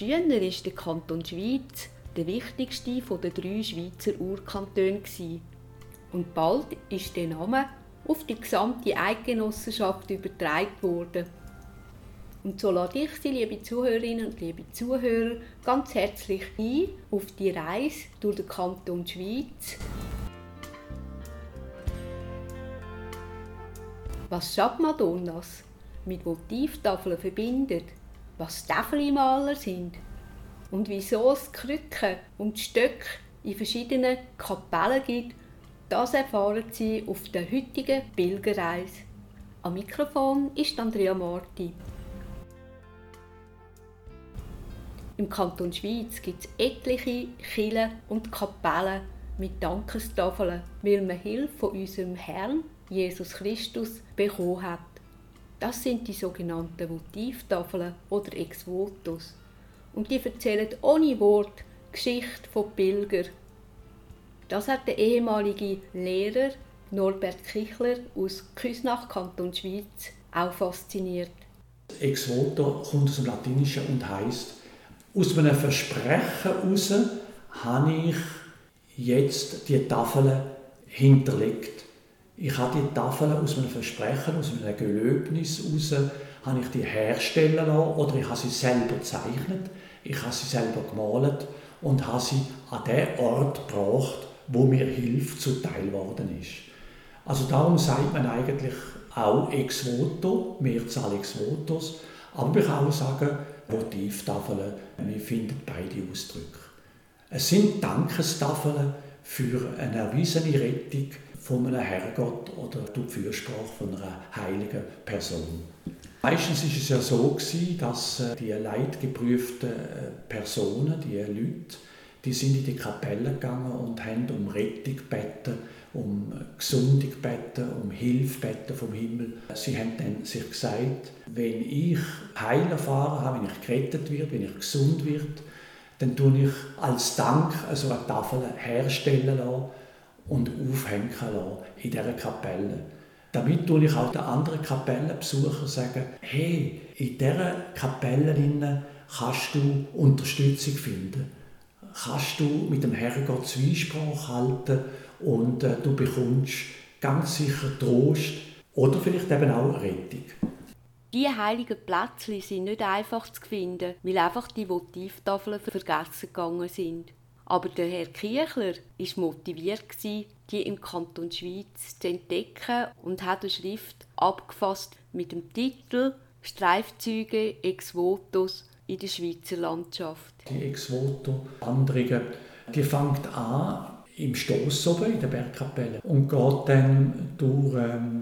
Früher war der Kanton Schwyz der wichtigste der 3 Schweizer Urkantone. Und bald ist der Name auf die gesamte Eidgenossenschaft übertragen worden. Und so lade ich Sie, liebe Zuhörerinnen und liebe Zuhörer, ganz herzlich ein auf die Reise durch den Kanton Schwyz. Was Schabmadonnas mit Motivtafeln verbindet, was Tafelmaler sind und wieso es Krücken und Stöcke in verschiedenen Kapellen gibt, das erfahren Sie auf der heutigen Pilgerreise. Am Mikrofon ist Andrea Marti. Im Kanton Schwyz gibt es etliche Kirchen und Kapellen mit Dankestafeln, weil man Hilfe von unserem Herrn Jesus Christus bekommen hat. Das sind die sogenannten Votivtafeln oder Ex-Votos. Und die erzählen ohne Wort die Geschichte von Pilgern. Das hat der ehemalige Lehrer Norbert Kichler aus Küsnacht, Kanton Schwyz, auch fasziniert. Ex-Voto kommt aus dem Latinischen und heisst, aus einem Versprechen heraus habe ich jetzt die Tafeln hinterlegt. Ich habe die Tafeln aus einem Versprechen, aus einem Gelöbnis heraus, habe ich die herstellen lassen oder ich habe sie selber gezeichnet, ich habe sie selber gemalt und habe sie an den Ort gebracht, wo mir Hilfe zuteil geworden ist. Also darum sagt man eigentlich auch Ex-Voto, Mehrzahl Ex-Votos, aber man kann auch sagen, Votivtafeln, wir finden beide Ausdrücke. Es sind Dankestafeln für eine erwiesene Rettung von einem Herrgott oder durch die Fürsprache von einer heiligen Person. Meistens war es ja so, dass die leidgeprüften Personen, die Leute, die sind in die Kapelle gegangen und haben um Rettung gebeten, um Gesundung gebeten, um Hilfe gebeten vom Himmel. Sie haben dann sich gesagt, wenn ich Heil erfahren habe, wenn ich gerettet werde, wenn ich gesund werde, dann tue ich als Dank so eine Tafel herstellen lassen und aufhängen lassen in dieser Kapelle. Damit tue ich auch den anderen Kapellenbesuchern sagen, hey, in dieser Kapelle kannst du Unterstützung finden. Kannst du mit dem Herrgott Zwiesprache halten und du bekommst ganz sicher Trost oder vielleicht eben auch Rettung. Die heiligen Plätzchen sind nicht einfach zu finden, weil einfach die Votivtafeln vergessen gegangen sind. Aber der Herr Kichler war motiviert, die im Kanton Schwyz zu entdecken und hat eine Schrift abgefasst mit dem Titel «Streifzüge Ex-Votos in der Schweizer Landschaft». Die Ex-Voto-Wanderungen, die fängt an im Stoss oben in der Bergkapelle und geht dann durch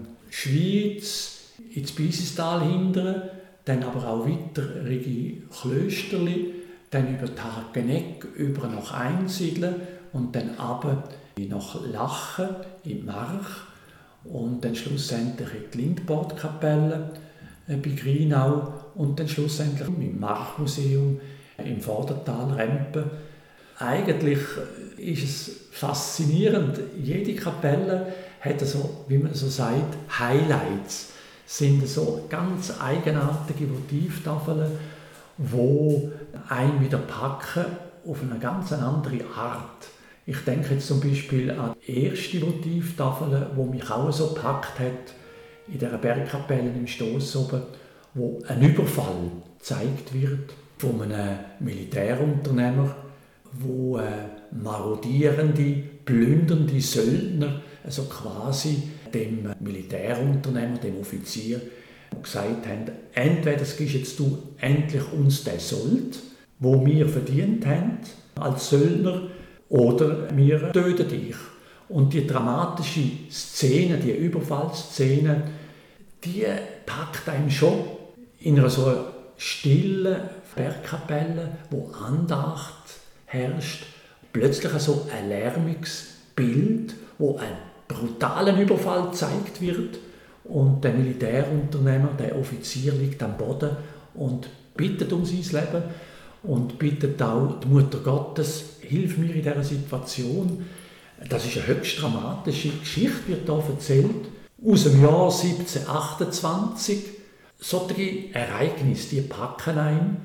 Schwyz ins Beisistal hindern, dann aber auch weiter Richtung Klösterli, dann über die Hageneck, über nach Einsiedeln und dann runter nach Lachen im March und dann schlussendlich in die Lindbordkapelle bei Grinau und dann schlussendlich im Marchmuseum im Vordertal Rempen. Eigentlich ist es faszinierend. Jede Kapelle hat so, wie man so sagt, Highlights. Es sind so ganz eigenartige Votivtafeln, die einen wieder packen auf eine ganz andere Art. Ich denke jetzt zum Beispiel an die erste Votivtafel, die mich auch so gepackt hat, in dieser Bergkapelle im Stoss oben, wo ein Überfall gezeigt wird von einem Militärunternehmer, wo marodierende, plündernde Söldner, also quasi dem Militärunternehmer, dem Offizier, gesagt haben, entweder gibst jetzt du endlich uns den Sold, wo wir verdient haben als Söldner, oder wir töten dich. Und die dramatische Szene, die Überfallsszene, die packt einem schon in einer so stillen Bergkapelle, wo Andacht herrscht, plötzlich so ein lärmiges Bild, wo ein brutaler Überfall gezeigt wird und der Militärunternehmer, der Offizier, liegt am Boden und bittet um sein Leben und bittet auch die Mutter Gottes, hilf mir in dieser Situation. Das ist eine höchst dramatische Geschichte, wird hier erzählt, aus dem Jahr 1728. Solche Ereignisse, die packen einen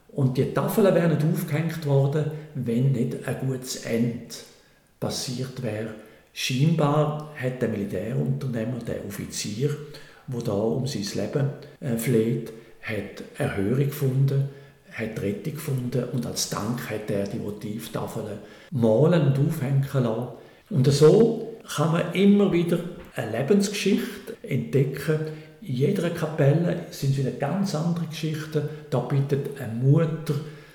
Und die Tafeln wären nicht aufgehängt worden, wenn nicht ein gutes Ende passiert wäre. Scheinbar hat der Militärunternehmer, der Offizier, der da um sein Leben fleht, hat Erhörung gefunden, hat Rettung gefunden und als Dank hat er die Motivtafeln malen und aufhängen lassen. Und so kann man immer wieder eine Lebensgeschichte entdecken. In jeder Kapelle sind wieder ganz andere Geschichten. Da bittet eine Mutter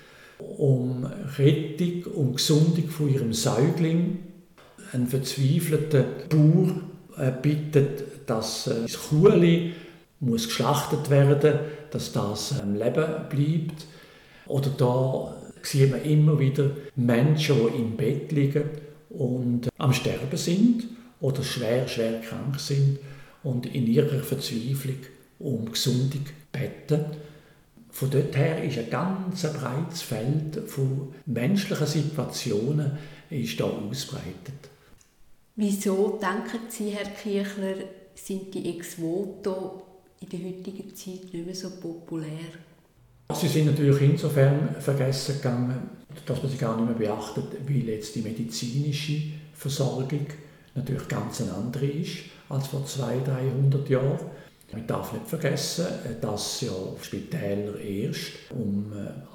um Rettung, um Gesundung von ihrem Säugling. Ein verzweifelter Bauer bittet, dass das Kuhli muss geschlachtet werden, dass das am Leben bleibt. Oder da sieht man immer wieder Menschen, die im Bett liegen und am Sterben sind oder schwer krank sind und in ihrer Verzweiflung um Gesundung beten. Von dort her ist ein ganz breites Feld von menschlichen Situationen ist da ausgebreitet. Wieso, denken Sie, Herr Kirchler, sind die Ex-Voto in der heutigen Zeit nicht mehr so populär? Sie sind natürlich insofern vergessen gegangen, dass man sie gar nicht mehr beachtet, weil jetzt die medizinische Versorgung natürlich ganz eine andere ist als vor 200-300 Jahren. Man darf nicht vergessen, dass ja Spitäler erst um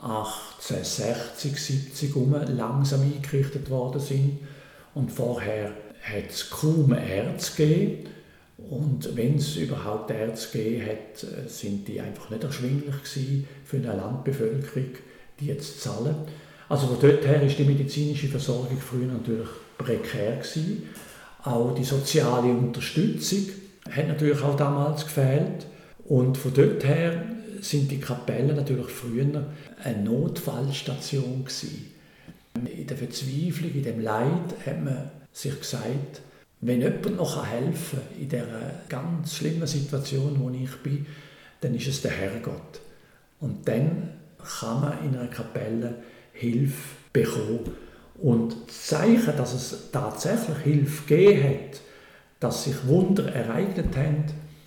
1860, 70 langsam eingerichtet worden sind und vorher hat es kaum Ärzte gegeben. Und wenn es überhaupt Ärzte gegeben hat, sind die einfach nicht erschwinglich gewesen für eine Landbevölkerung, die jetzt zahlen. Also von dort her ist die medizinische Versorgung früher natürlich prekär gewesen. Auch die soziale Unterstützung hat natürlich auch damals gefehlt. Und von dort her sind die Kapellen natürlich früher eine Notfallstation gewesen. In der Verzweiflung, in dem Leid hat man sich gesagt, wenn jemand noch helfen kann in dieser ganz schlimmen Situation, wo ich bin, dann ist es der Herrgott. Und dann kann man in einer Kapelle Hilfe bekommen. Und das Zeichen, dass es tatsächlich Hilfe gegeben hat, dass sich Wunder ereignet haben,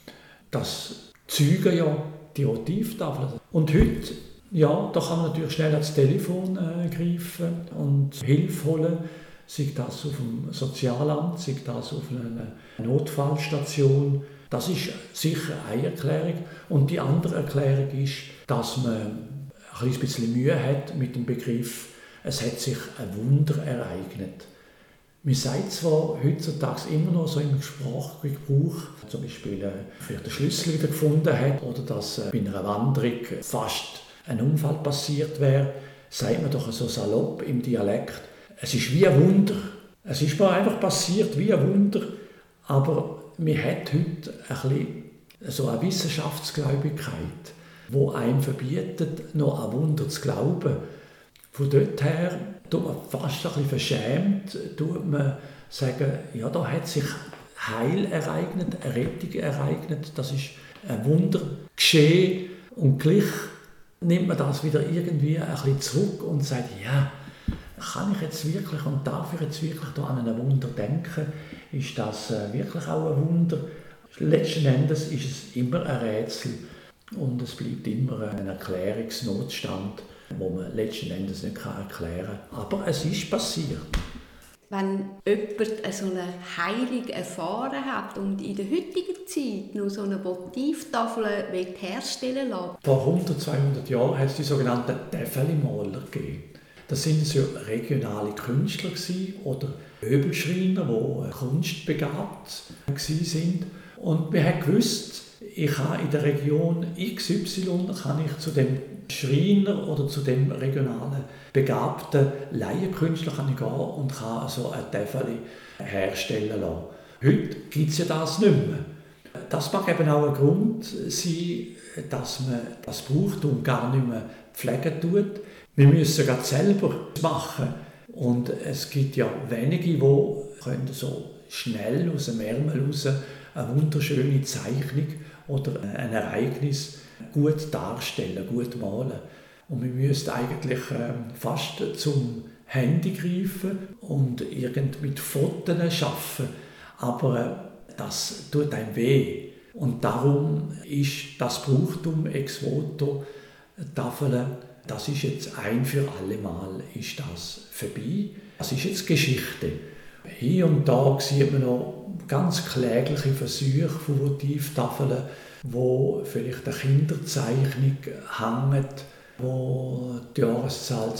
das zeugen ja die Motivtafeln. Und heute, ja, da kann man natürlich schnell ans Telefon greifen und Hilfe holen. Sei das auf dem Sozialamt, sei das auf einer Notfallstation. Das ist sicher eine Erklärung. Und die andere Erklärung ist, dass man ein bisschen Mühe hat mit dem Begriff, es hat sich ein Wunder ereignet. Man sagt zwar heutzutage immer noch so im Sprachgebrauch, zum Beispiel vielleicht den Schlüssel wieder gefunden hat oder dass bei einer Wanderung fast ein Unfall passiert wäre, sagt man doch so salopp im Dialekt, es ist wie ein Wunder. Es ist mir einfach passiert wie ein Wunder, aber man hat heute ein bisschen so eine Wissenschaftsgläubigkeit, die einem verbietet, noch an Wunder zu glauben. Von dort her tut man fast ein bisschen verschämt, tut man sagen, ja, da hat sich Heil ereignet, eine Rettung ereignet, das ist ein Wunder geschehen und gleich nimmt man das wieder irgendwie ein bisschen zurück und sagt, ja, kann ich jetzt wirklich und darf ich jetzt wirklich da an ein Wunder denken? Ist das wirklich auch ein Wunder? Letzten Endes ist es immer ein Rätsel und es bleibt immer ein Erklärungsnotstand, wo man letzten Endes nicht erklären kann. Aber es ist passiert. Wenn jemand so eine Heilung erfahren hat und in der heutigen Zeit noch so eine Motivtafel herstellen will. Vor 100, 200 Jahren hat es die sogenannten Täfelimaler gegeben. Das sind so regionale Künstler oder Möbelschreiner, die kunstbegabt waren. Und wir haben gewusst, ich kann in der Region XY kann ich zu dem Schreiner oder zu dem regionalen begabten Laienkünstler kann ich gehen und kann so ein Täfeli herstellen lassen. Heute gibt es ja das nicht mehr. Das mag eben auch ein Grund sein, dass man das Brauchtum gar nicht mehr pflegen tut. Wir müssen es selber machen. Und es gibt ja wenige, die können so schnell aus dem Ärmel raus eine wunderschöne Zeichnung oder ein Ereignis gut darstellen, gut malen. Und wir müssen eigentlich fast zum Handy greifen und mit Fotos arbeiten. Aber das tut einem weh. Und darum ist das Brauchtum ex voto Tafeln das ist jetzt ein für alle Mal ist das vorbei. Das ist jetzt Geschichte. Hier und da sieht man noch ganz klägliche Versuche von Votivtafeln, wo vielleicht eine Kinderzeichnung hängt, wo die Jahreszahl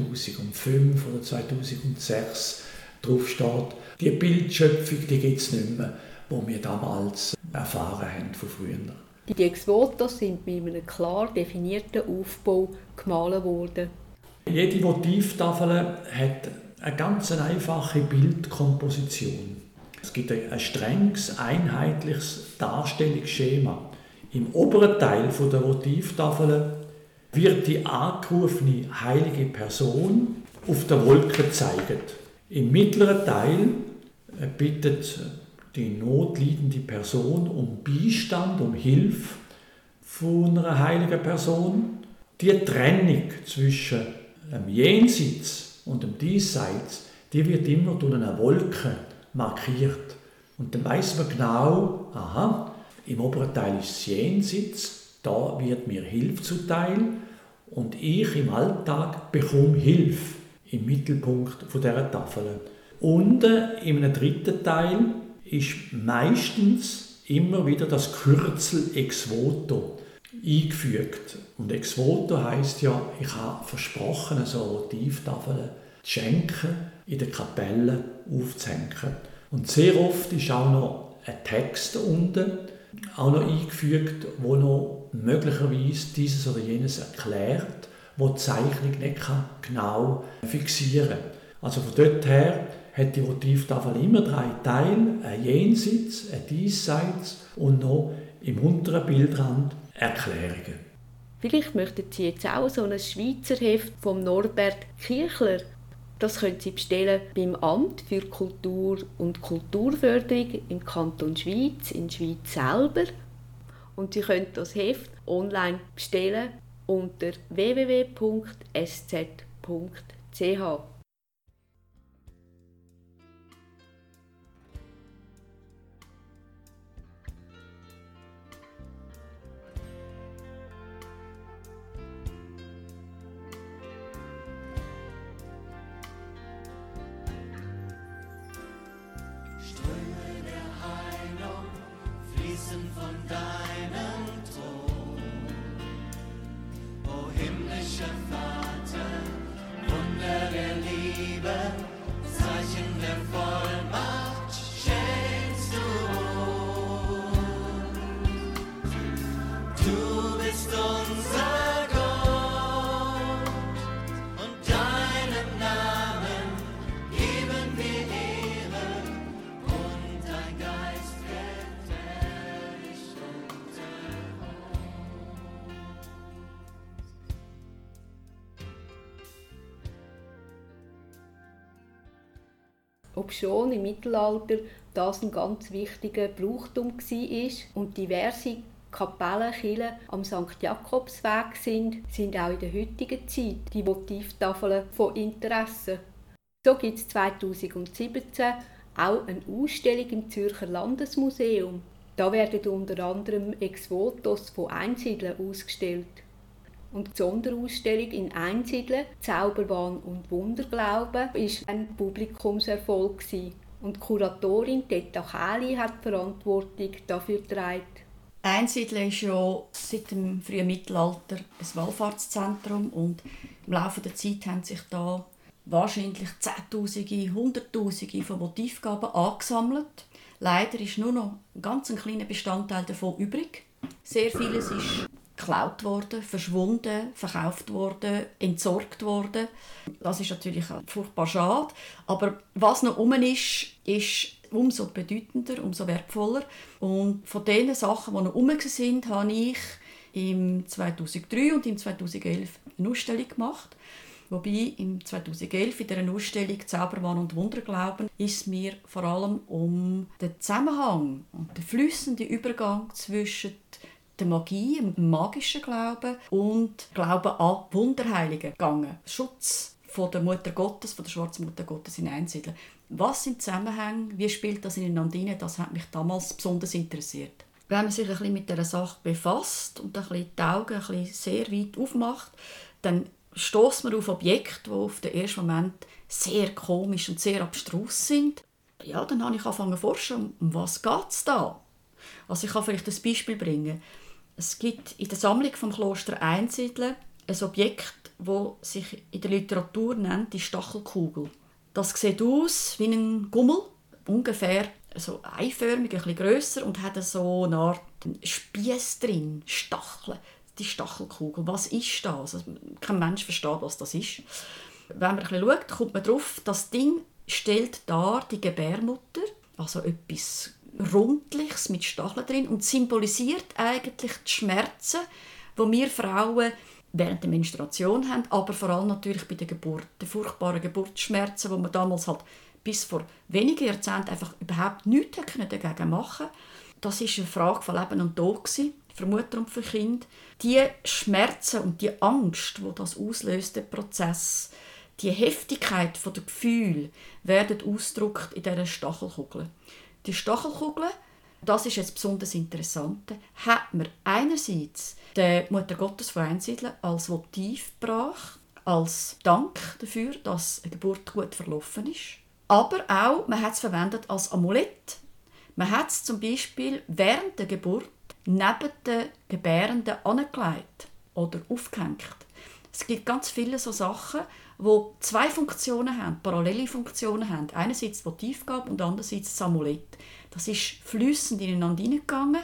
2005 oder 2006 draufsteht. Die Bildschöpfung gibt es nicht mehr, die wir damals erfahren haben von früher. Die Ex-Votos sind mit einem klar definierten Aufbau gemalt worden. Jede Votivtafel hat eine ganz einfache Bildkomposition. Es gibt ein strenges, einheitliches Darstellungsschema. Im oberen Teil der Votivtafel wird die angerufene heilige Person auf der Wolke gezeigt. Im mittleren Teil bittet die notleidende Person um Beistand, um Hilfe von einer heiligen Person. Die Trennung zwischen dem Jenseits und dem Diesseits, die wird immer durch eine Wolke markiert. Und dann weiss man genau, aha, im oberen Teil ist das Jenseits, da wird mir Hilfe zuteil und ich im Alltag bekomme Hilfe im Mittelpunkt dieser Tafel. Unten in einem dritten Teil ist meistens immer wieder das Kürzel Ex Voto eingefügt. Und Ex Voto heisst ja, ich habe versprochen, so Votivtafeln zu schenken, in der Kapelle aufzuhängen. Und sehr oft ist auch noch ein Text unten auch noch eingefügt, wo noch möglicherweise dieses oder jenes erklärt, wo die Zeichnung nicht genau fixieren kann. Also von dort her hat die Votivtafel immer 3 Teile, ein Jenseits, ein Diesseits und noch im unteren Bildrand Erklärungen. Vielleicht möchten Sie jetzt auch so ein Schweizer Heft vom Norbert Kirchler. Das können Sie bestellen beim Amt für Kultur und Kulturförderung im Kanton Schwyz, in der Schweiz selber. Und Sie können das Heft online bestellen unter www.sz.ch. Von deinem Thron, o himmlischer Vater, Wunder der Liebe, Zeichen der Vollmacht schenkst du uns. Du bist unser Gott und deinem Namen geben wir Ehre und dein Geist wird herrlich unter uns. Obschon im Mittelalter das ein ganz wichtiger Brauchtum war und diverse Kapellen, Kirchen am St. Jakobsweg sind auch in der heutigen Zeit die Votivtafeln von Interesse. So gibt es 2017 auch eine Ausstellung im Zürcher Landesmuseum. Da werden unter anderem Ex-Votos von Einsiedeln ausgestellt. Und die Sonderausstellung in Einsiedeln, Zauberwahn und Wunderglauben, war ein Publikumserfolg. Und die Kuratorin Teta Kähli hat die Verantwortung dafür getragen. Einsiedeln ist ja seit dem frühen Mittelalter ein Wallfahrtszentrum und im Laufe der Zeit haben sich da wahrscheinlich Zehntausende, Hunderttausende von Motivgaben angesammelt. Leider ist nur noch ein ganz kleiner Bestandteil davon übrig. Sehr vieles ist geklaut worden, verschwunden, verkauft worden, entsorgt worden. Das ist natürlich furchtbar schade. Aber was noch rum ist umso bedeutender, umso wertvoller. Und von den Sachen, die noch rum sind, habe ich im 2003 und im 2011 eine Ausstellung gemacht. Wobei im 2011 in dieser Ausstellung «Zauberwahn und Wunderglauben» ist es mir vor allem um den Zusammenhang und den fließenden Übergang zwischen der Magie, dem magischen Glauben und Glauben an Wunderheiligen gegangen. Schutz von der Mutter Gottes, von der schwarzen Mutter Gottes in Einsiedeln. Was sind Zusammenhänge? Wie spielt das ineinander hinein? Das hat mich damals besonders interessiert. Wenn man sich ein bisschen mit dieser Sache befasst und ein bisschen die Augen ein bisschen sehr weit aufmacht, dann stösst man auf Objekte, die auf den ersten Moment sehr komisch und sehr abstrus sind. Ja, dann habe ich angefangen zu forschen, um was geht es da? Also ich kann vielleicht ein Beispiel bringen. Es gibt in der Sammlung vom Kloster Einsiedeln ein Objekt, das sich in der Literatur nennt die Stachelkugel. Das sieht aus wie ein Gummel, ungefähr so eiförmig, ein bisschen grösser und hat so eine Art Spiess drin, Stacheln. Die Stachelkugel, was ist das? Also, kein Mensch versteht, was das ist. Wenn man ein bisschen schaut, kommt man darauf, das Ding stellt dar die Gebärmutter, also etwas Rundliches mit Stacheln drin und symbolisiert eigentlich die Schmerzen, die wir Frauen während der Menstruation haben, aber vor allem natürlich bei der Geburt. Die furchtbaren Geburtsschmerzen, die man damals halt bis vor wenigen Jahrzehnten einfach überhaupt nichts dagegen machen konnte. Das war eine Frage von Leben und Tod für Mutter und für Kind. Die Schmerzen und die Angst, die das auslöst, der Prozess, die Heftigkeit der Gefühle, werden ausgedrückt in dieser Stachelkugel. Die Stachelkugel, das ist jetzt besonders interessant, hat man einerseits der Mutter Gottes von Einsiedeln als Votiv gebracht, als Dank dafür, dass eine Geburt gut verlaufen ist. Aber auch, man hat es verwendet als Amulett. Man hat es zum Beispiel während der Geburt neben den Gebärenden angelegt oder aufgehängt. Es gibt ganz viele so Sachen, die zwei Funktionen haben, parallele Funktionen haben. Einerseits die Votivgabe und andererseits das Amulett. Das ist fließend ineinander hineingegangen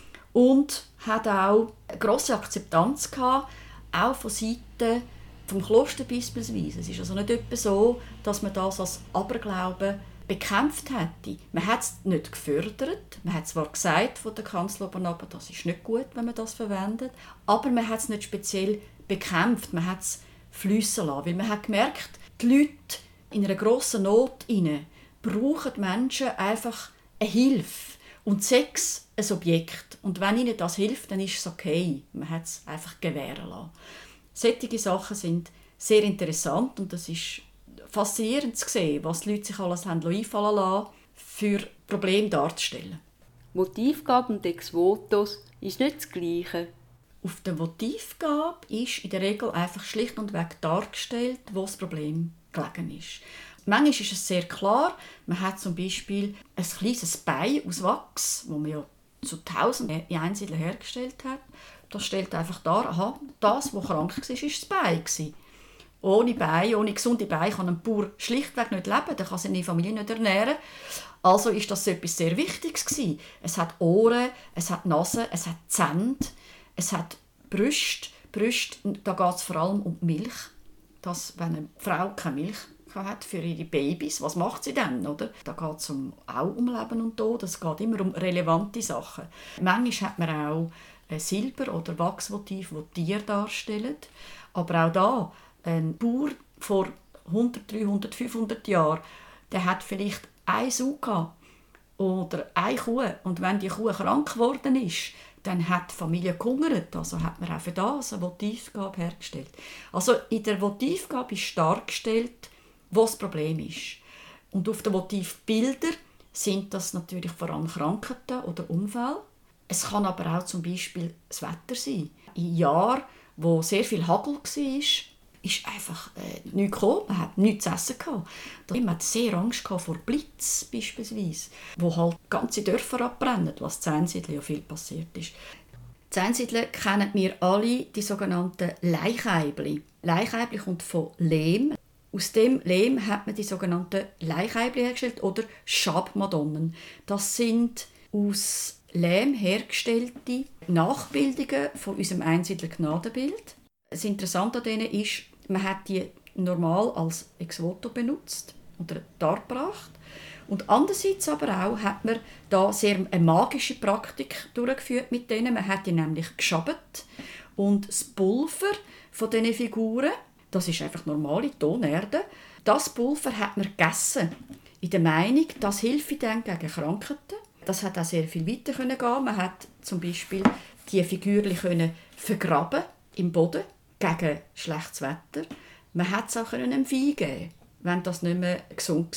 und hat auch eine grosse Akzeptanz gehabt, auch von Seiten vom Kloster beispielsweise. Es ist also nicht etwa so, dass man das als Aberglauben bekämpft hätte. Man hat es nicht gefördert. Man hat zwar gesagt von der Kanzel oben runter, das ist nicht gut, wenn man das verwendet, aber man hat es nicht speziell bekämpft. Man hat es fliessen lassen, weil man hat gemerkt, die Leute in einer grossen Not brauchen Menschen einfach eine Hilfe und Sex ein Objekt. Und wenn ihnen das hilft, dann ist es okay. Man hat es einfach gewähren lassen. Solche Sachen sind sehr interessant und das ist faszinierend zu sehen, was die Leute sich alles haben einfallen lassen, für Probleme darzustellen. Motivgabe und Ex Votos ist nicht das Gleiche. Auf der Votivgabe ist in der Regel einfach schlicht und weg dargestellt, wo das Problem gelegen ist. Manchmal ist es sehr klar, man hat zum Beispiel ein kleines Bein aus Wachs, das man ja zu Tausenden in Einsiedeln hergestellt hat. Das stellt einfach dar, aha, das, was krank war, war das Bein. Ohne Bein, ohne gesunde Beine kann ein Bauer schlichtweg nicht leben, der kann seine Familie nicht ernähren. Also ist das etwas sehr Wichtiges gewesen. Es hat Ohren, es hat Nase, es hat Zähne, es hat Brüste. Brüste, da geht es vor allem um die Milch. Dass, wenn eine Frau keine Milch hat für ihre Babys, was macht sie dann? Oder? Da geht es auch um Leben und Tod. Es geht immer um relevante Sachen. Manchmal hat man auch Silber- oder Wachsmotive, die Tiere darstellen. Aber auch da, ein Bauer vor 100, 300, 500 Jahren, der hat vielleicht eine Sau gehabt oder eine Kuh. Und wenn die Kuh krank geworden ist, dann hat die Familie gehungert. Also hat man auch für das eine Votivgabe hergestellt. Also in der Votivgabe ist dargestellt, was das Problem ist. Und auf den Votivbildern sind das natürlich vor allem Krankheiten oder Unfälle. Es kann aber auch zum Beispiel das Wetter sein. In Jahren, wo sehr viel Hagel war, ist einfach nichts gekommen. Man hat nichts zu essen gehabt. Man hat sehr Angst vor Blitz beispielsweise, wo halt ganze Dörfer abbrennen, was in Einsiedeln ja viel passiert ist. In Einsiedeln kennen wir alle die sogenannten Leicheibli. Leicheibli kommt von Lehm. Aus dem Lehm hat man die sogenannten Leicheibli hergestellt oder Schabmadonnen. Das sind aus Lehm hergestellte Nachbildungen von unserem Einsiedler Gnadenbild. Das Interessante an denen ist, man hat die normal als Ex Voto benutzt oder dargebracht. Und andererseits aber auch hat man da sehr eine magische Praktik durchgeführt mit denen. Man hat die nämlich geschabt und das Pulver von diesen Figuren, das ist einfach normale Tonerde, das Pulver hat man gegessen. In der Meinung, das hilft dann gegen Krankheiten. Das hat auch sehr viel weiter gehen. Man hat zum Beispiel die Figürchen vergraben im Boden gegen schlechtes Wetter. Man hat es auch einem Vieh geben, wenn das nicht mehr gesund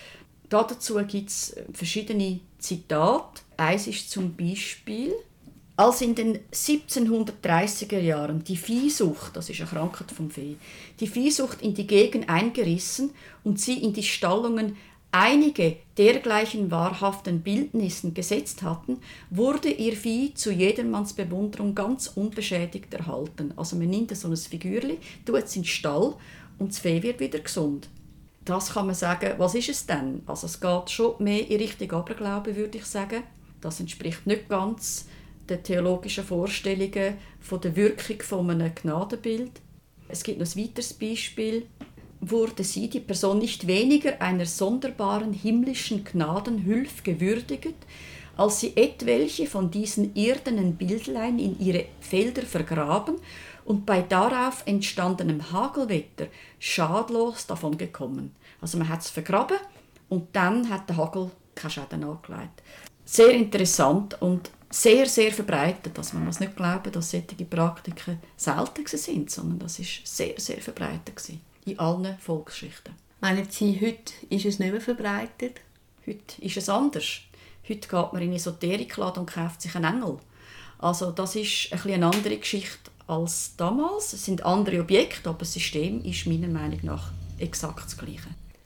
war. Dazu gibt es verschiedene Zitate. Eins ist zum Beispiel: Als in den 1730er Jahren die Viehsucht, das ist eine Krankheit vom Vieh, die Viehsucht in die Gegend eingerissen und sie in die Stallungen einige dergleichen wahrhaften Bildnissen gesetzt hatten, wurde ihr Vieh zu jedermanns Bewunderung ganz unbeschädigt erhalten. Also man nimmt so ein Figürchen, tut es in den Stall und das Vieh wird wieder gesund. Das kann man sagen, was ist es denn? Also es geht schon mehr in Richtung Aberglauben, würde ich sagen. Das entspricht nicht ganz den theologischen Vorstellungen von der Wirkung von einem Gnadenbild. Es gibt noch ein weiteres Beispiel. Wurde sie, die Person, nicht weniger einer sonderbaren himmlischen Gnadenhülf gewürdigt, als sie etwelche von diesen irdenen Bildlein in ihre Felder vergraben und bei darauf entstandenem Hagelwetter schadlos davon gekommen. Also man hat es vergraben und dann hat der Hagel keinen Schaden angelegt. Sehr interessant und sehr, sehr verbreitet. Also man muss nicht glauben, dass solche Praktiken selten sind, sondern das war sehr, sehr verbreitet in allen Volksschichten. Meinen Sie, heute ist es nicht mehr verbreitet? Heute ist es anders. Heute geht man in einen Esoterikladen und kauft sich einen Engel. Also das ist eine andere Geschichte als damals. Es sind andere Objekte, aber das System ist meiner Meinung nach exakt das Gleiche.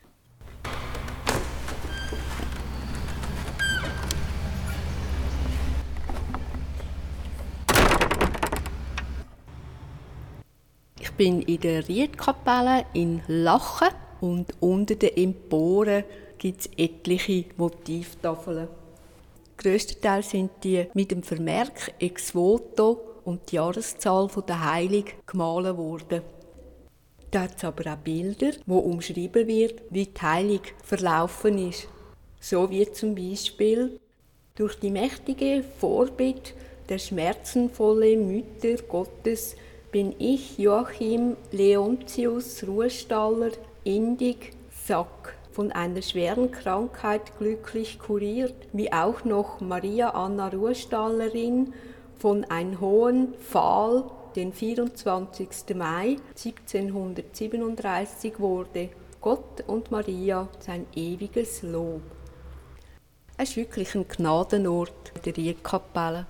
Ich bin in der Rietkapelle in Lachen und unter den Emporen gibt es etliche Motivtafeln. Grösstenteils sind die mit dem Vermerk «Ex voto» und die Jahreszahl der Heiligen gemalt worden. Da hat es aber auch Bilder, wo umschrieben wird, wie die Heilung verlaufen ist. So wie zum Beispiel: Durch die mächtige Vorbitt der schmerzenvollen Mütter Gottes bin ich, Joachim Leontius Ruhestaller, Indig, Sack, von einer schweren Krankheit glücklich kuriert, wie auch noch Maria Anna Ruhestallerin von einem hohen Pfahl den 24. Mai 1737 wurde. Gott und Maria sein ewiges Lob. Es ist wirklich ein Gnadenort, der Rietkapelle.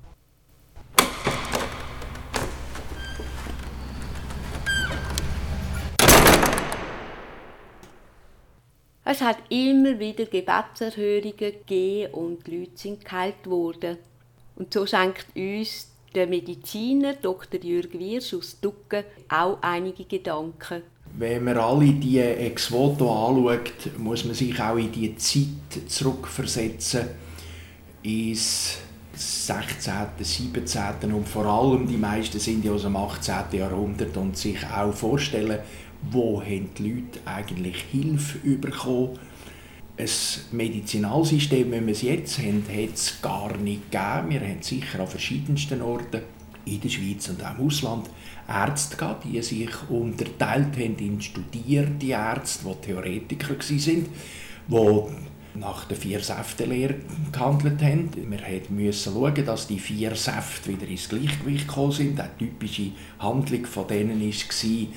Es hat immer wieder Gebetserhörungen gegeben und die Leute sind geheilt worden. Und so schenkt uns der Mediziner Dr. Jürg Wiersch aus Ducken auch einige Gedanken. Wenn man alle die Ex voto anschaut, muss man sich auch in die Zeit zurückversetzen, ins 16., 17. und vor allem die meisten sind ja aus dem 18. Jahrhundert und sich auch vorstellen, wo haben die Leute eigentlich Hilfe bekommen. Ein Medizinalsystem, wie wir es jetzt haben, hat es gar nicht gegeben. Wir haben sicher an verschiedensten Orten in der Schweiz und auch im Ausland Ärzte gehabt, die sich unterteilt haben in studierte Ärzte, die Theoretiker waren, die nach der 4-Säfte-Lehre gehandelt haben. Wir mussten schauen, dass die 4 Säfte wieder ins Gleichgewicht gekommen sind. Eine typische Handlung von denen war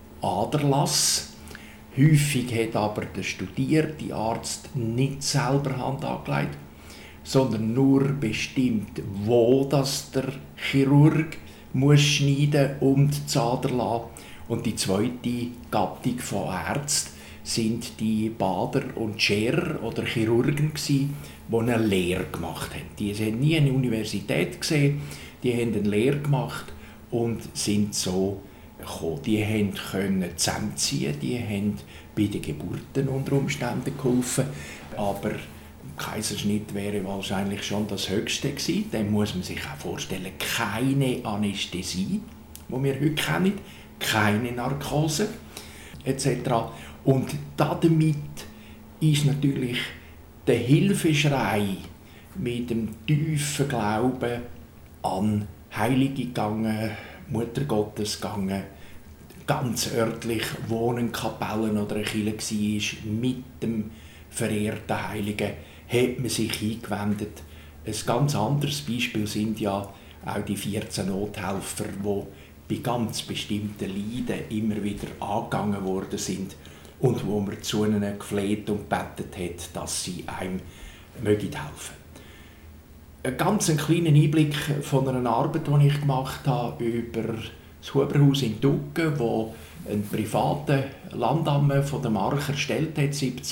Aderlass. Häufig hat aber der studierte Arzt nicht selber Hand angelegt, sondern nur bestimmt, wo das der Chirurg muss schneiden und das Ader lassen. Und die zweite Gattung von Ärzten sind die Bader und Scherer oder Chirurgen gsi, die eine Lehre gemacht haben. Die haben nie eine Universität gesehen, die haben eine Lehre gemacht und sind so gekommen. Die können zusammenziehen, die haben bei den Geburten unter Umständen geholfen, aber Kaiserschnitt wäre wahrscheinlich schon das Höchste gewesen. Dann muss man sich auch vorstellen, keine Anästhesie, die wir heute kennen, keine Narkose etc. Und damit ist natürlich der Hilfeschrei mit dem tiefen Glauben an Heilige gegangen, Mutter Gottes gegangen, ganz örtlich, wo eine Kapelle oder eine Kirche war, mit dem verehrten Heiligen, hat man sich eingewendet. Ein ganz anderes Beispiel sind ja auch die 14 Nothelfer, die bei ganz bestimmten Leiden immer wieder angegangen worden sind und wo man zu ihnen gefleht und gebetet hat, dass sie einem helfen mögen. Ein ganz kleiner Einblick von einer Arbeit, die ich gemacht habe über das Huberhaus in Tuggen, wo ein privater Landamme von der Mark erstellt hat,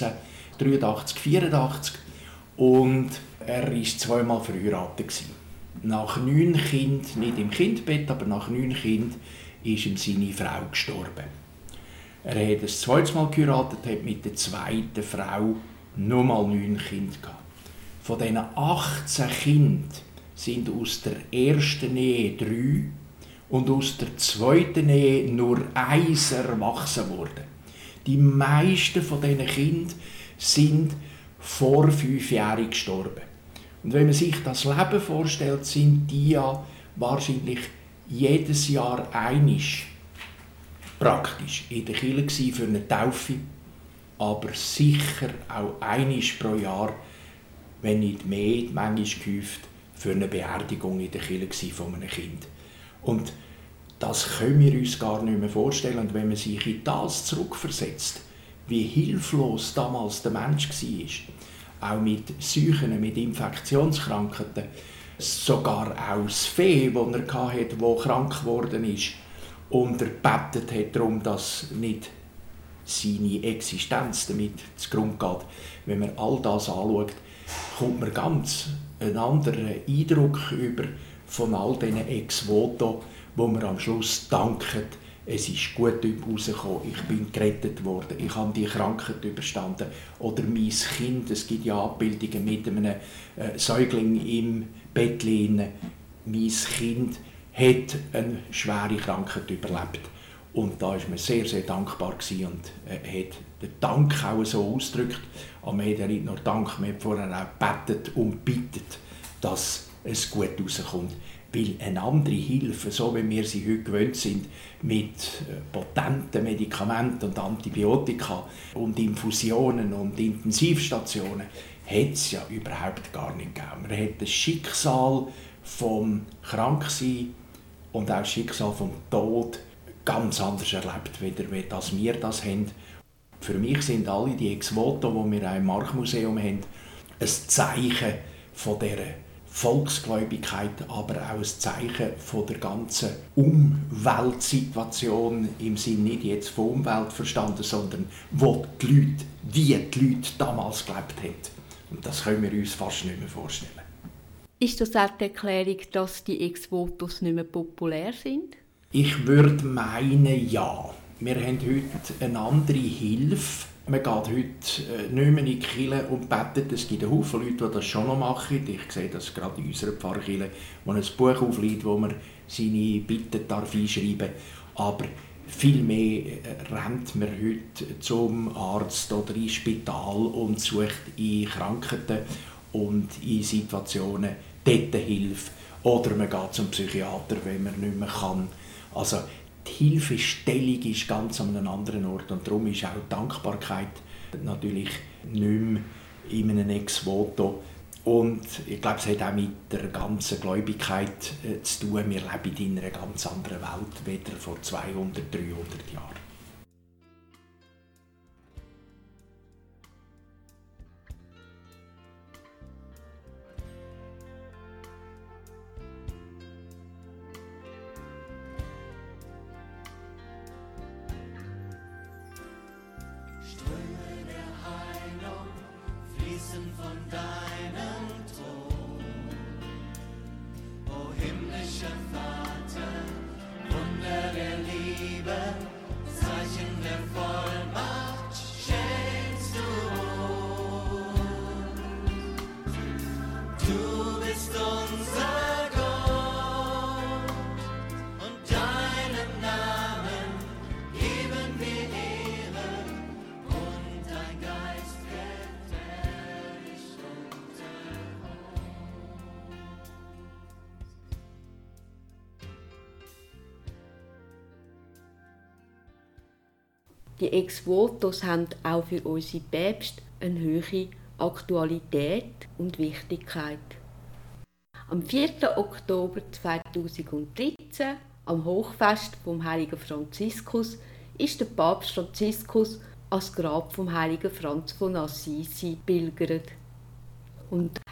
1783, 84. Und er war zweimal verheiratet. Nach 9 Kindern, nicht im Kindbett, aber nach 9 Kindern, ist ihm seine Frau gestorben. Er hat das zweites Mal geheiratet, hat mit der zweiten Frau nochmal 9 Kinder gehabt. Von diesen 18 Kindern sind aus der ersten Ehe 3 und aus der zweiten Ehe nur 1 erwachsen worden. Die meisten von diesen Kindern sind vor 5-jährig gestorben. Und wenn man sich das Leben vorstellt, sind die ja wahrscheinlich jedes Jahr einisch praktisch in der Kirche für eine Taufe, aber sicher auch einisch pro Jahr, wenn nicht mehr, manchmal gehäuft, für eine Beerdigung in der Kirche von einem Kind. Und das können wir uns gar nicht mehr vorstellen. Und wenn man sich in das zurückversetzt, wie hilflos damals der Mensch war, auch mit Seuchen, mit Infektionskrankheiten, sogar auch das Vieh, das er hatte, das krank geworden ist, und er betet hat darum, dass nicht seine Existenz damit zugrunde geht. Wenn man all das anschaut, kommt man ganz einen anderen Eindruck über von all diesen Ex-Voto, wo man am Schluss dankt, es ist gut herausgekommen, ich bin gerettet worden, ich habe die Krankheit überstanden. Oder mein Kind, es gibt ja Abbildungen mit einem Säugling im Bett. Mein Kind hat eine schwere Krankheit überlebt. Und da war man sehr, sehr dankbar und hat den Dank auch so ausgedrückt. Aber man hat ja nicht nur Dank, man hat vorher auch gebetet und bittet, dass es gut rauskommt. Weil eine andere Hilfe, so wie wir sie heute gewöhnt sind, mit potenten Medikamenten und Antibiotika und Infusionen und Intensivstationen, hat es ja überhaupt gar nicht gegeben. Man hat das Schicksal vom Kranksein und auch das Schicksal vom Tod ganz anders erlebt, wie dass wir das haben. Für mich sind alle die Ex-Voto, die wir auch im Markmuseum haben, ein Zeichen von dieser Volksgläubigkeit, aber auch ein Zeichen von der ganzen Umweltsituation, im Sinne nicht jetzt von Umwelt verstanden, sondern wie die Leute damals gelebt haben. Und das können wir uns fast nicht mehr vorstellen. Ist das auch die Erklärung, dass die Ex-Votos nicht mehr populär sind? Ich würde meinen, ja. Wir haben heute eine andere Hilfe. Man geht heute nicht mehr in die Kirche und betet. Es gibt einen Haufen Leute, die das schon noch machen. Ich sehe das gerade in unserer Pfarrkirche, wo ein Buch aufliegt, wo man seine Bitten einschreiben darf. Aber viel mehr rennt man heute zum Arzt oder ins Spital und sucht in Krankheiten und in Situationen dort Hilfe. Oder man geht zum Psychiater, wenn man nicht mehr kann. Also die Hilfestellung ist ganz an einem anderen Ort und darum ist auch die Dankbarkeit natürlich nicht mehr in einem Ex-Voto. Und ich glaube, es hat auch mit der ganzen Gläubigkeit zu tun. Wir leben in einer ganz anderen Welt, weder vor 200, 300 Jahren. Von deinem Thron, o himmlischer Vater, Wunder der Liebe, Zeichen der Vollmacht schenkst du uns. Du bist unser Gott und deinem Namen geben wir Ehre und dein Geist wird herrlich unter uns. Die Ex-Votos haben auch für unsere Päpste eine hohe Aktualität und Wichtigkeit. Am 4. Oktober 2013, am Hochfest vom Heiligen Franziskus, ist der Papst Franziskus ans Grab vom Heiligen Franz von Assisi pilgert und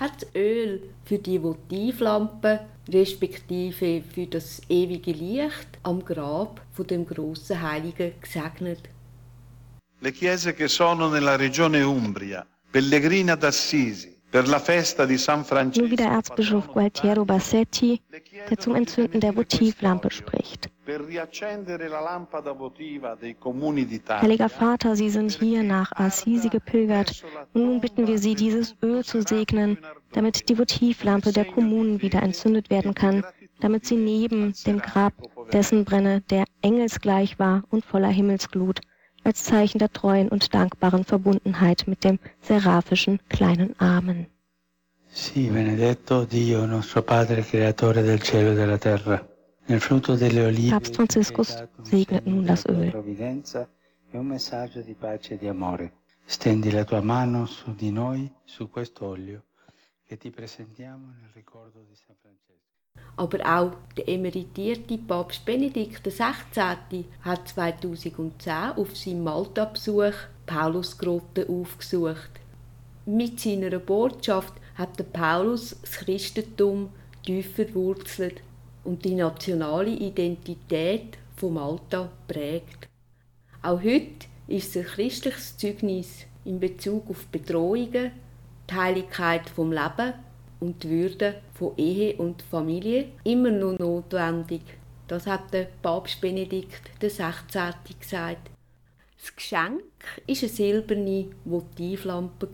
hat das Öl für die Votivlampe, respektive für das ewige Licht, am Grab von dem grossen Heiligen gesegnet. Le chiese che sono nella regione Umbria, Pellegrina d'Assisi, per la festa di San Francesco. Nur wie der Erzbischof Gualtiero Bassetti, der zum Entzünden der Votivlampe spricht. Per riaccendere la lampada votiva dei comuni d'Italia. Heiliger Vater, Sie sind hier nach Assisi gepilgert und nun bitten wir Sie, dieses Öl zu segnen, damit die Votivlampe der Kommunen wieder entzündet werden kann, damit sie neben dem Grab dessen brenne, der engelsgleich war und voller Himmelsglut, als Zeichen der treuen und dankbaren Verbundenheit mit dem seraphischen kleinen Amen. Sì, benedetto Dio, nostro Padre, Creatore del cielo e della terra. Nel frutto delle olive, Papst Franziskus segnet nun das Öl. Provvidenza e un messaggio di pace e di amore. Stendi la tua mano su di noi, su questo olio, che ti presentiamo nel ricordo di San Francesco. Aber auch der emeritierte Papst Benedikt XVI. Hat 2010 auf seinem Malta-Besuch Paulusgrotte aufgesucht. Mit seiner Botschaft hat der Paulus das Christentum tief verwurzelt und die nationale Identität von Malta prägt. Auch heute ist ein christliches Zeugnis in Bezug auf Bedrohungen, die Heiligkeit vom Leben und die Würde von Ehe und Familie immer noch notwendig. Das hat der Papst Benedikt XVI. Gesagt. Das Geschenk war eine silberne Votivlampe.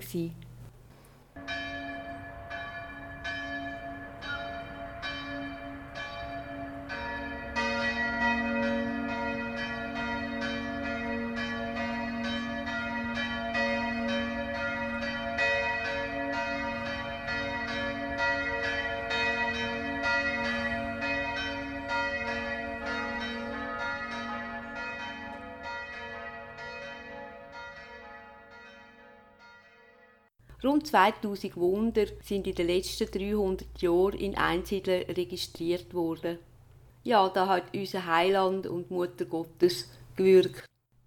Rund 2000 Wunder sind in den letzten 300 Jahren in Einsiedeln registriert worden. Ja, da hat unser Heiland und Mutter Gottes gewirkt.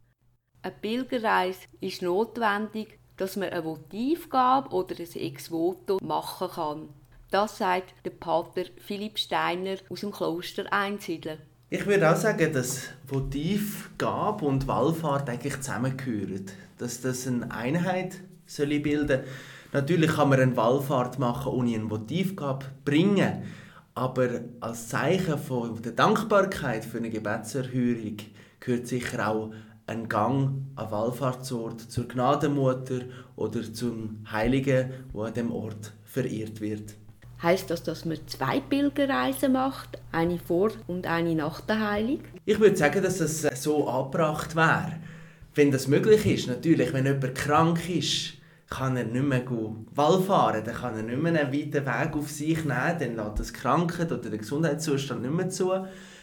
Eine Pilgerreise ist notwendig, dass man eine Votivgabe oder ein Ex-Voto machen kann. Das sagt der Pater Philipp Steiner aus dem Kloster Einsiedeln. Ich würde auch sagen, dass Votivgabe und Wallfahrt eigentlich zusammengehören. Dass das eine Einheit soll bilden. Natürlich kann man eine Wallfahrt machen, ohne eine Votivgabe bringen. Aber als Zeichen von der Dankbarkeit für eine Gebetserhörung gehört sicher auch ein Gang an Wallfahrtsort zur Gnadenmutter oder zum Heiligen, der an dem Ort verehrt wird. Heisst das, dass man 2 Pilgerreisen macht, eine vor und eine nach der Heilung? Ich würde sagen, dass das so angebracht wäre. Wenn das möglich ist, natürlich, wenn jemand krank ist, kann er nicht mehr wallfahren, dann kann er nicht mehr einen weiten Weg auf sich nehmen, dann lässt das Krankheit oder der Gesundheitszustand nicht mehr zu.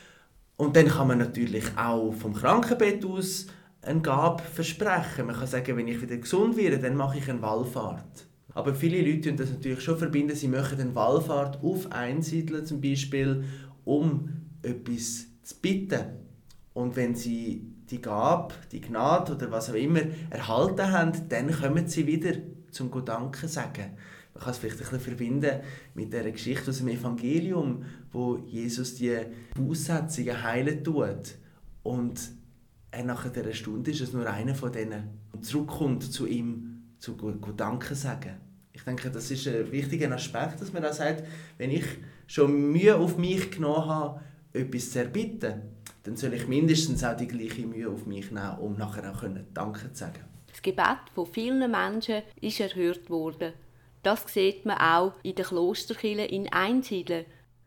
Und dann kann man natürlich auch vom Krankenbett aus eine Gabe versprechen. Man kann sagen, wenn ich wieder gesund werde, dann mache ich eine Wallfahrt. Aber viele Leute verbinden das natürlich schon, sie möchten eine Wallfahrt auf Einsiedeln zum Beispiel, um etwas zu bitten. Und wenn sie die Gabe, die Gnade oder was auch immer erhalten haben, dann kommen sie wieder zum Danke sagen. Man kann es vielleicht ein bisschen verbinden mit der Geschichte aus dem Evangelium, wo Jesus die Aussetzungen heilen tut. Und nach dieser Stunde ist es nur einer von denen, der zurückkommt zu ihm, zu Danke sagen. Ich denke, das ist ein wichtiger Aspekt, dass man auch sagt, wenn ich schon Mühe auf mich genommen habe, etwas zu erbitten, dann soll ich mindestens auch die gleiche Mühe auf mich nehmen, um nachher auch Danke zu sagen. Das Gebet von vielen Menschen ist erhört worden. Das sieht man auch in den Klosterkirchen in Einsiedeln.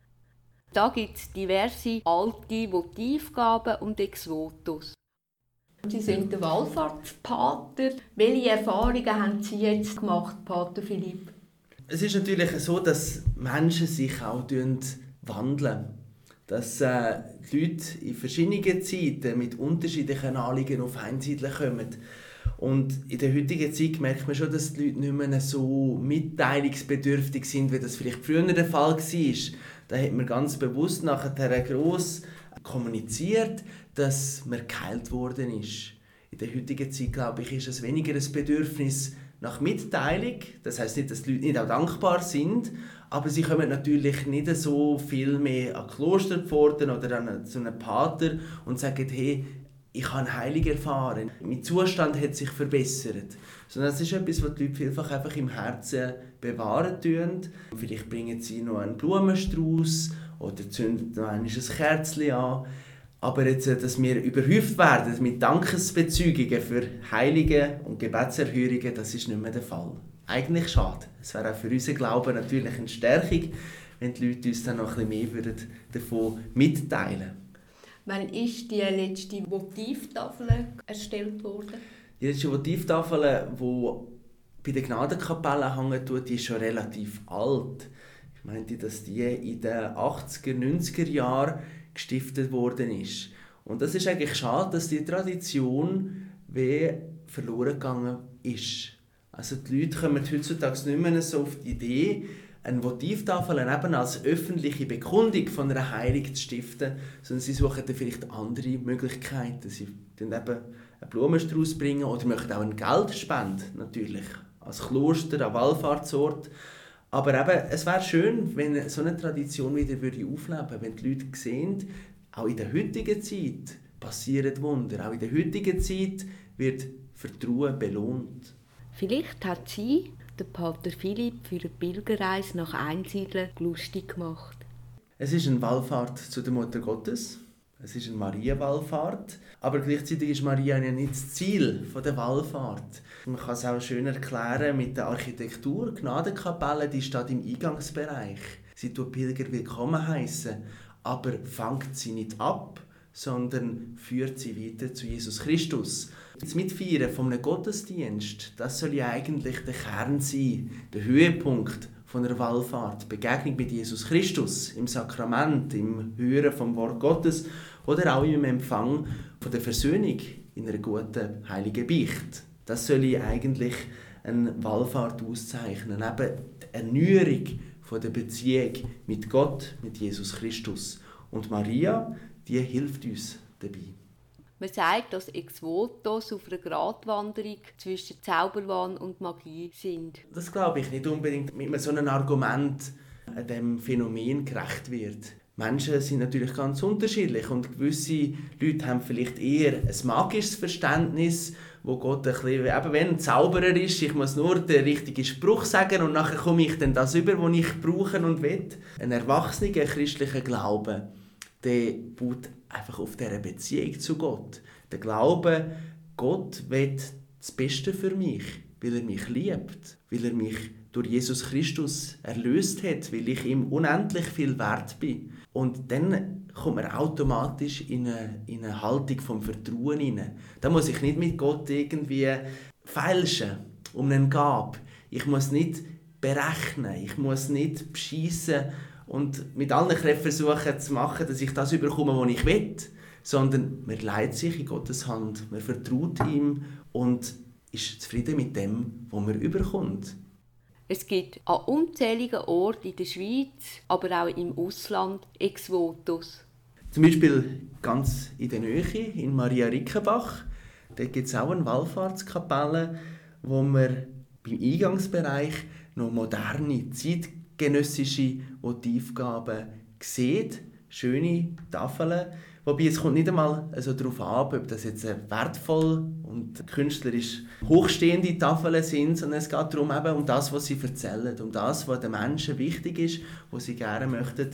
Da gibt es diverse alte Votivgaben und Ex-Votos. Sie sind der Wallfahrtspater. Welche Erfahrungen haben Sie jetzt gemacht, Pater Philipp? Es ist natürlich so, dass Menschen sich auch wandeln. Dass die Leute in verschiedenen Zeiten mit unterschiedlichen Anliegen auf Einsiedeln kommen. Und in der heutigen Zeit merkt man schon, dass die Leute nicht mehr so mitteilungsbedürftig sind, wie das vielleicht früher der Fall war. Da hat man ganz bewusst nachher gross kommuniziert, dass man geheilt worden ist. In der heutigen Zeit, glaube ich, ist es weniger ein Bedürfnis nach Mitteilung. Das heisst nicht, dass die Leute nicht auch dankbar sind, aber sie kommen natürlich nicht so viel mehr an Klosterpforten oder zu einem Pater und sagen, hey, ich habe Heilung erfahren, mein Zustand hat sich verbessert. Sondern das ist etwas, was die Leute vielfach einfach im Herzen bewahren tun. Vielleicht bringen sie noch einen Blumenstrauß oder zünden noch ein Kerzchen an. Aber jetzt, dass wir überhäuft werden mit Dankesbezeugungen für Heilige und Gebetserhörungen, das ist nicht mehr der Fall. Eigentlich schade. Es wäre auch für unseren Glauben natürlich eine Stärkung, wenn die Leute uns dann noch ein bisschen mehr davon mitteilen würden. Wann ist die letzte Votivtafel erstellt worden? Die letzte Votivtafel, die bei der Gnadenkapelle hängt, die ist schon relativ alt. Ich meinte, dass die in den 80er, 90er Jahren gestiftet worden ist. Und das ist eigentlich schade, dass die Tradition verloren gegangen ist. Also die Leute kommen heutzutage nicht mehr so auf die Idee, eine Votivtafel eben als öffentliche Bekundung von einer Heilung zu stiften, sondern sie suchen dann vielleicht andere Möglichkeiten. Sie bringen eben einen Blumenstrauß bringen oder möchten auch eine Geldspende, natürlich, als Kloster, an Wallfahrtsort. Aber eben, es wäre schön, wenn so eine Tradition wieder aufleben würde, wenn die Leute sehen, auch in der heutigen Zeit passieren Wunder, auch in der heutigen Zeit wird Vertrauen belohnt. Vielleicht hat sie, der Pater Philipp, für eine Pilgerreise nach Einsiedeln lustig gemacht. Es ist eine Wallfahrt zu der Mutter Gottes. Es ist eine Marienwallfahrt. Aber gleichzeitig ist Maria ja nicht das Ziel der Wallfahrt. Man kann es auch schön erklären mit der Architektur. Die Gnadenkapelle, die steht im Eingangsbereich. Sie tut Pilger willkommen heißen, aber fängt sie nicht ab, sondern führt sie weiter zu Jesus Christus. Das Mitfeiern von einem Gottesdienst, das soll ja eigentlich der Kern sein, der Höhepunkt von einer Wallfahrt, Begegnung mit Jesus Christus im Sakrament, im Hören vom Wort Gottes oder auch im Empfang von der Versöhnung in einer guten heiligen Beicht. Das soll ja eigentlich eine Wallfahrt auszeichnen, eben die Erneuerung von der Beziehung mit Gott, mit Jesus Christus. Und Maria, die hilft uns dabei. Man sagt, dass Ex-Votos auf einer Gratwanderung zwischen Zauberwahn und Magie sind. Das glaube ich nicht unbedingt mit so einem Argument dem Phänomen gerecht wird. Menschen sind natürlich ganz unterschiedlich und gewisse Leute haben vielleicht eher ein magisches Verständnis, wo Gott ein bisschen, eben wenn ein Zauberer ist, ich muss nur den richtigen Spruch sagen und nachher komme ich dann das über, was ich brauche und will. Ein erwachsener christlicher Glaube, der baut einfach auf dieser Beziehung zu Gott. Der Glaube, Gott will das Beste für mich, weil er mich liebt, weil er mich durch Jesus Christus erlöst hat, weil ich ihm unendlich viel wert bin. Und dann kommt man automatisch in eine Haltung vom Vertrauen hinein. Da muss ich nicht mit Gott irgendwie feilschen um einen Gabe. Ich muss nicht berechnen, ich muss nicht beschissen und mit allen Kräften versuchen zu machen, dass ich das bekomme, was ich will, sondern man leitet sich in Gottes Hand, man vertraut ihm und ist zufrieden mit dem, was man überkommt. Es gibt an unzähligen Orten in der Schweiz, aber auch im Ausland Ex-Votos. Zum Beispiel ganz in der Nähe, in Maria Rickenbach, da gibt es auch eine Wallfahrtskapelle, wo man beim Eingangsbereich noch moderne, zeitgenössische Motivgaben sieht. Schöne Tafeln. Wobei es kommt nicht einmal darauf an, ob das jetzt wertvoll und künstlerisch hochstehende Tafeln sind, sondern es geht darum, eben um das, was sie erzählen, um das, was den Menschen wichtig ist, was sie gerne möchten,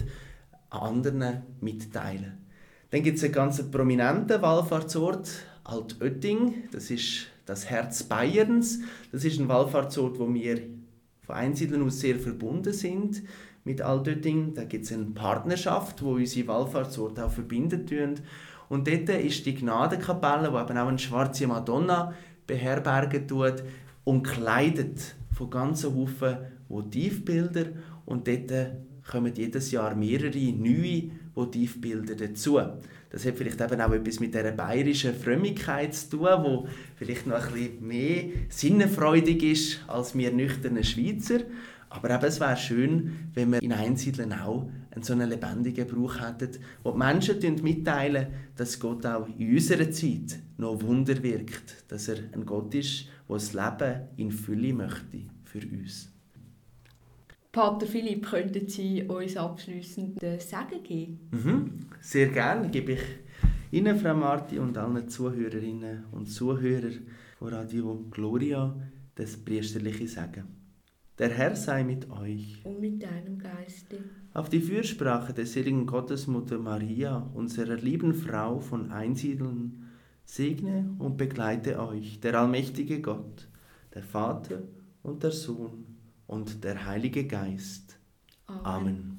anderen mitteilen. Dann gibt es einen ganz prominenten Wallfahrtsort, Altötting. Das ist das Herz Bayerns. Das ist ein Wallfahrtsort, wo wir von Einsiedeln aus sehr verbunden sind mit Altötting. Da gibt es eine Partnerschaft, die unsere Wallfahrtsorte auch verbindet. Und dort ist die Gnadenkapelle, die eben auch eine schwarze Madonna beherbergen tut, umkleidet von ganzen Haufen Motivbilder. Und dort kommen jedes Jahr mehrere neue Motivbilder dazu. Das hat vielleicht eben auch etwas mit dieser bayerischen Frömmigkeit zu tun, die vielleicht noch ein bisschen mehr sinnefreudig ist als wir nüchternen Schweizer. Aber eben, es wäre schön, wenn wir in Einsiedeln auch einen so einen lebendigen Brauch hätten, wo die Menschen mitteilen, dass Gott auch in unserer Zeit noch Wunder wirkt, dass er ein Gott ist, der das Leben in Fülle möchte für uns. Pater Philipp, könnten Sie uns abschliessend Segen geben? Sehr gerne gebe ich Ihnen, Frau Marti, und allen Zuhörerinnen und Zuhörern von Radio Gloria das priesterliche Segen. Der Herr sei mit euch. Und mit deinem Geiste. Auf die Fürsprache der seligen Gottesmutter Maria, unserer lieben Frau von Einsiedeln, segne und begleite euch der allmächtige Gott, der Vater und der Sohn und der Heilige Geist. Amen.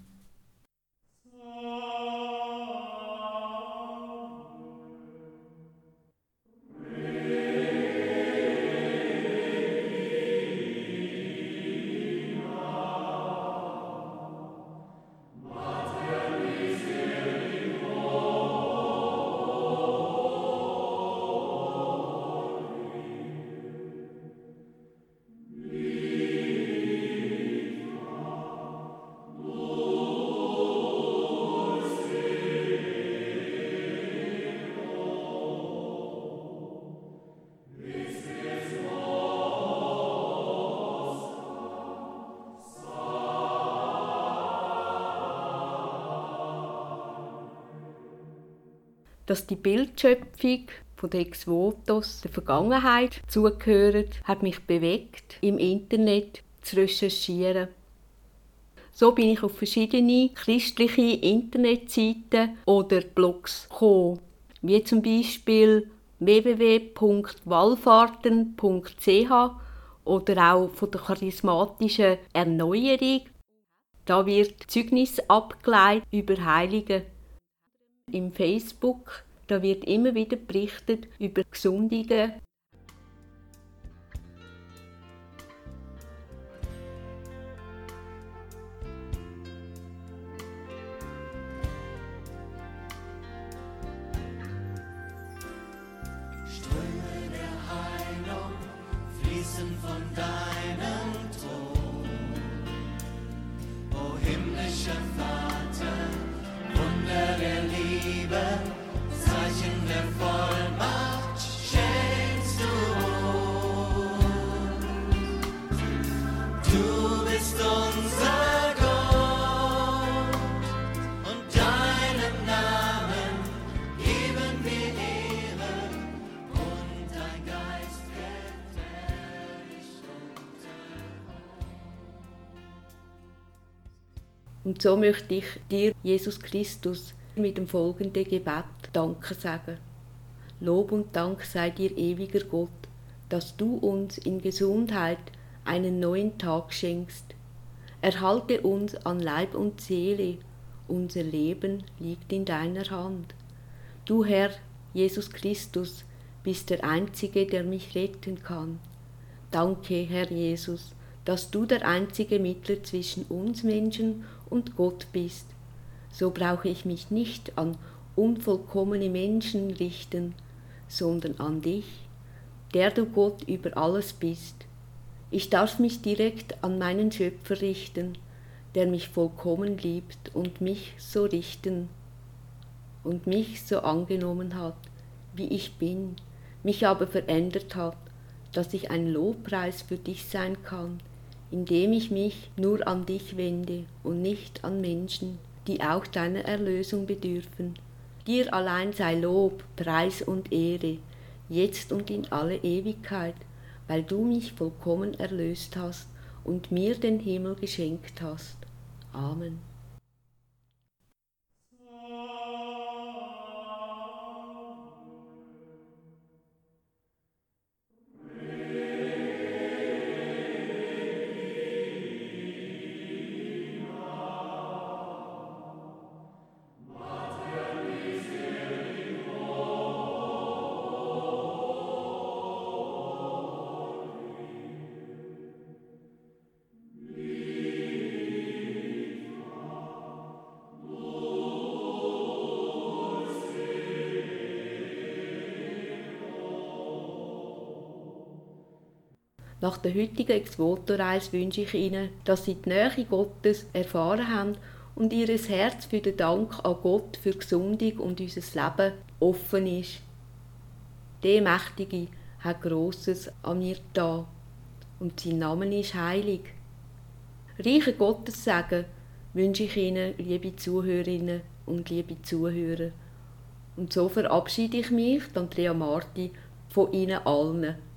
Dass die Bildschöpfung von den Ex-Votos der Vergangenheit zugehört, hat mich bewegt, im Internet zu recherchieren. So bin ich auf verschiedene christliche Internetseiten oder Blogs gekommen, wie zum Beispiel www.wallfahrten.ch oder auch von der charismatischen Erneuerung. Da wird Zeugnis abgeleitet über Heilige. Im Facebook, da wird immer wieder berichtet über Gesundungen. Ströme der Heilung fließen von deinem Thron. O himmlischer Vater, Wunder der Liebe, Zeichen der Vollmacht schenkst du uns. Du bist unser Gott und deinem Namen geben wir Ehre und dein Geist wird herrlich unter uns. Und so möchte ich dir, Jesus Christus, mit dem folgenden Gebet Danke sagen. Lob und Dank sei dir, ewiger Gott, dass du uns in Gesundheit einen neuen Tag schenkst. Erhalte uns an Leib und Seele, unser Leben liegt in deiner Hand. Du, Herr Jesus Christus, bist der Einzige, der mich retten kann. Danke, Herr Jesus, dass du der einzige Mittler zwischen uns Menschen und Gott bist. So brauche ich mich nicht an unvollkommene Menschen richten, sondern an dich, der du Gott über alles bist. Ich darf mich direkt an meinen Schöpfer richten, der mich vollkommen liebt und mich so richten und mich so angenommen hat, wie ich bin, mich aber verändert hat, dass ich ein Lobpreis für dich sein kann, indem ich mich nur an dich wende und nicht an Menschen, die auch deiner Erlösung bedürfen. Dir allein sei Lob, Preis und Ehre, jetzt und in alle Ewigkeit, weil du mich vollkommen erlöst hast und mir den Himmel geschenkt hast. Amen. Nach der heutigen Ex-Voto-Reise wünsche ich Ihnen, dass Sie die Nähe Gottes erfahren haben und Ihr Herz für den Dank an Gott für Gesundung und unser Leben offen ist. Der mächtige, hat Grosses an mir getan und sein Name ist heilig. Reichen Gottes Segen wünsche ich Ihnen, liebe Zuhörerinnen und liebe Zuhörer. Und so verabschiede ich mich, Andrea Marti, von Ihnen allen.